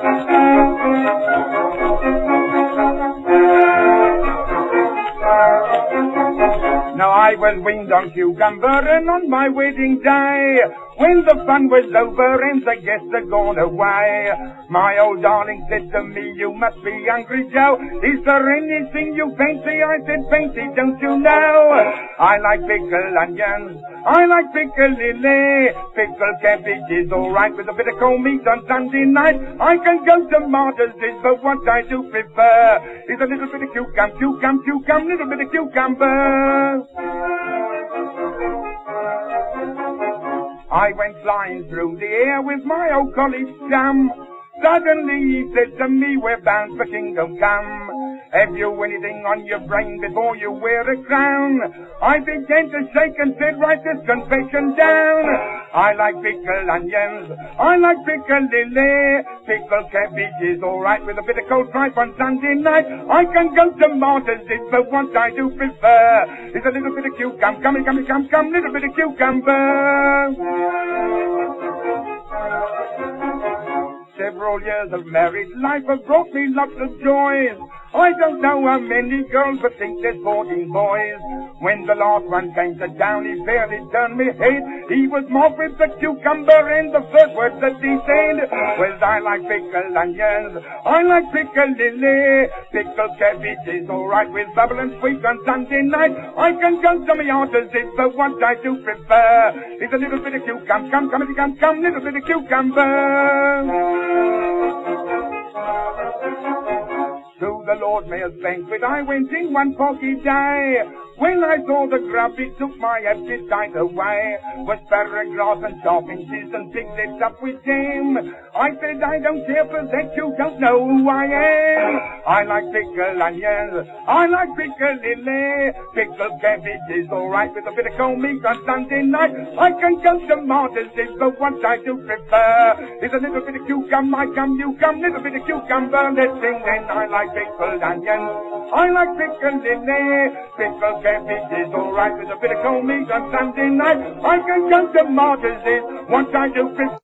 Now I was winged on cucumber and on my wedding day, when the fun was over and the guests had gone away, my old darling said to me, you must be hungry, Joe. Is there anything you fancy? I said, fancy, don't you know? I like pickled onions, I like pickled lily, pickled cabbage is alright with a bit of cold meat on Sunday night. I can go to Martha's, but what I do prefer is a little bit of cucumber, little bit of cucumber. I went flying through the air with my old college chum. Suddenly he said to me, we're bound for kingdom come. Have you anything on your brain before you wear a crown? I began to shake and said, write this confession down. I like pickled onions, I like pickled lily, pickled cabbage is alright with a bit of cold tripe on Sunday night. I can go to Martha's, but what I do prefer is a little bit of cucumber, little bit of cucumber. Several years of married life have brought me lots of joys. I don't know how many girls, but think there's 14 boys. When the last one came to town, he fairly turned me head. He was mocked with the cucumber and the first words that he said was, I like pickled onions, I like pickled lily, pickled cabbage is alright with bubble and sweet on Sunday night. I can go to my aunt's, but what I do prefer is a little bit of cucumber, little bit of cucumber. To the Lord Mayor's banquet I went in one foggy day. When I saw the grub, it took my appetite away. Was paragraphs and sharpinches and piglets up with jam. I said, I don't care for that, you don't know who I am. I like pickled onions, I like pickled lily, pickled cabbage is alright with a bit of cold meat on Sunday night. I can go to Martha's, but what I do prefer is a little bit of cucumber, little bit of cucumber. Let's sing then. I like pickled onions, I like pickled lily, pickled cabbage is alright with a bit of cold meat on Sunday night. I can go to Martha's, what I do prefer.